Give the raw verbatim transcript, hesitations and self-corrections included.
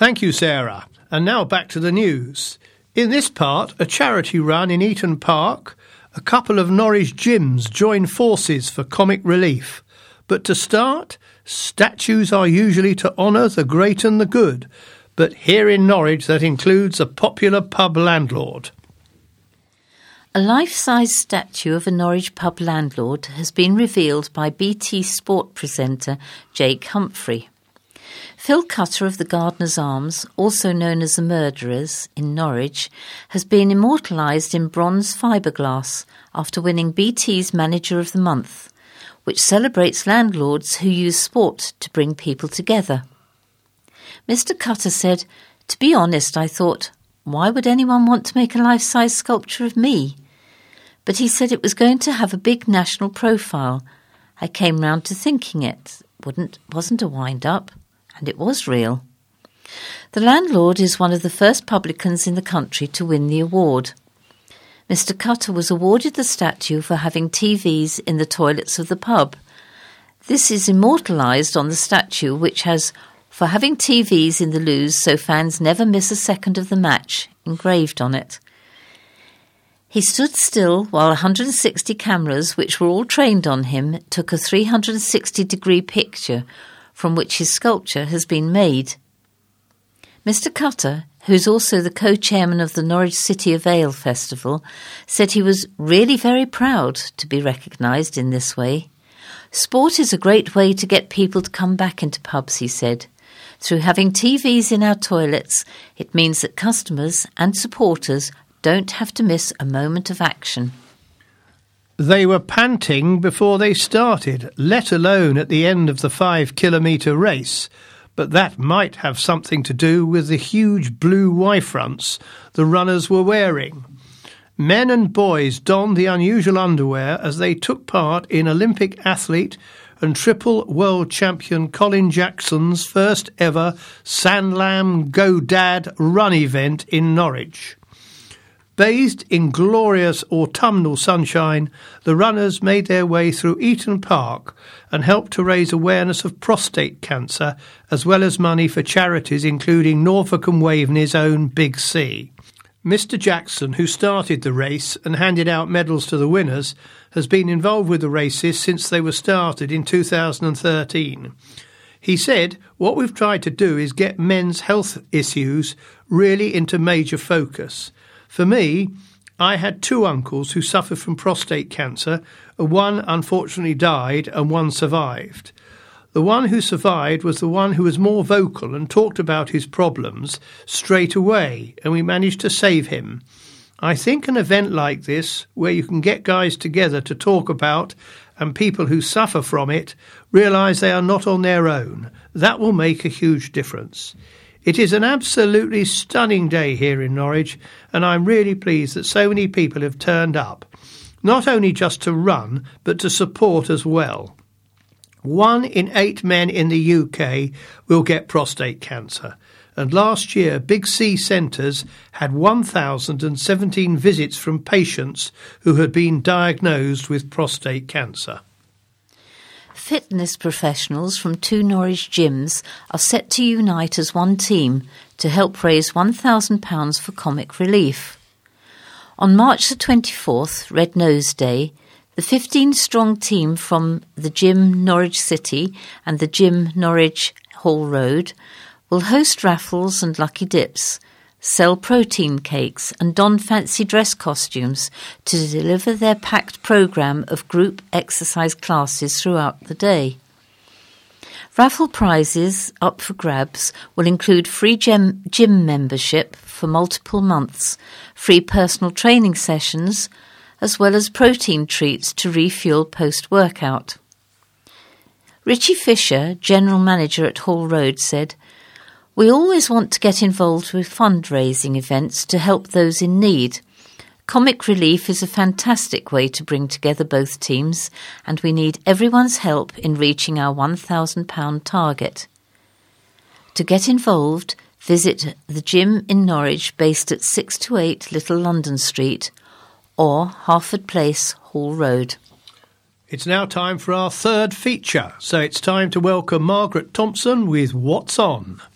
Thank you, Sarah. And now back to the news. In this part, a charity run in Eaton Park, a couple of Norwich gyms join forces for comic relief. But to start, statues are usually to honour the great and the good. But here in Norwich, that includes a popular pub landlord. A life-size statue of a Norwich pub landlord has been revealed by B T Sport presenter Jake Humphrey. Phil Cutter of the Gardener's Arms, also known as the Murderers, in Norwich, has been immortalised in bronze fibreglass after winning B T's Manager of the Month, which celebrates landlords who use sport to bring people together. Mister Cutter said, "To be honest, I thought, why would anyone want to make a life-size sculpture of me? But he said it was going to have a big national profile. I came round to thinking it wouldn't, wasn't a wind-up, and it was real." The landlord is one of the first publicans in the country to win the award. Mister Cutter was awarded the statue for having T Vs in the toilets of the pub. This is immortalised on the statue, which has "For having T Vs in the loos so fans never miss a second of the match" engraved on it. He stood still while one hundred sixty cameras, which were all trained on him, took a three hundred sixty degree picture from which his sculpture has been made. Mister Cutter, who's also the co-chairman of the Norwich City of Ale Festival, said he was really very proud to be recognised in this way. "Sport is a great way to get people to come back into pubs," he said. "Through having T Vs in our toilets, it means that customers and supporters don't have to miss a moment of action." They were panting before they started, let alone at the end of the five-kilometre race, but that might have something to do with the huge blue Y-fronts the runners were wearing. Men and boys donned the unusual underwear as they took part in Olympic athlete and triple world champion Colin Jackson's first ever Sanlam Go Dad run event in Norwich. Bathed in glorious autumnal sunshine, the runners made their way through Eaton Park and helped to raise awareness of prostate cancer, as well as money for charities including Norfolk and Waveney's own Big C. Mister Jackson, who started the race and handed out medals to the winners, has been involved with the races since they were started in two thousand thirteen. He said, "What we've tried to do is get men's health issues really into major focus. For me, I had two uncles who suffered from prostate cancer, and one unfortunately died and one survived. The one who survived was the one who was more vocal and talked about his problems straight away, and we managed to save him. I think an event like this, where you can get guys together to talk about, and people who suffer from it realise they are not on their own, that will make a huge difference. It is an absolutely stunning day here in Norwich, and I'm really pleased that so many people have turned up, not only just to run, but to support as well. One in eight men in the U K will get prostate cancer, and last year Big C centres had one thousand seventeen visits from patients who had been diagnosed with prostate cancer. Fitness professionals from two Norwich gyms are set to unite as one team to help raise one thousand pounds for comic relief. On March the twenty-fourth, Red Nose Day, the fifteen-strong team from the Gym Norwich City and the Gym Norwich Hall Road will host raffles and lucky dips, sell protein cakes and don fancy dress costumes to deliver their packed programme of group exercise classes throughout the day. Raffle prizes up for grabs will include free gym, gym membership for multiple months, free personal training sessions, as well as protein treats to refuel post-workout. Richie Fisher, General Manager at Hall Road, said, "We always want to get involved with fundraising events to help those in need. Comic relief is a fantastic way to bring together both teams, and we need everyone's help in reaching our one thousand pounds target. To get involved, visit the gym in Norwich based at six to eight Little London Street or Harford Place, Hall Road." It's now time for our third feature, so it's time to welcome Margaret Thompson with What's On.